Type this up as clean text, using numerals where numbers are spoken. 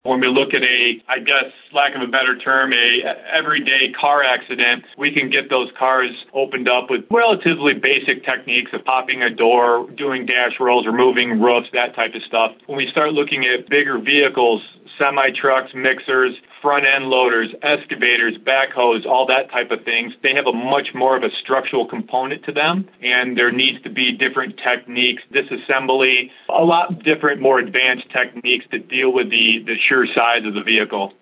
When we look at I guess, lack of a better term, a everyday car accident, we can get those cars opened up with relatively basic techniques of popping a door, doing dash rolls, removing roofs, that type of stuff. When we start looking at bigger vehicles, semi-trucks, mixers, front-end loaders, excavators, backhoes, all that type of things, they have a much more of a structural component to them, and there needs to be different techniques, disassembly, a lot different, more advanced techniques to deal with the sheer size of the vehicle.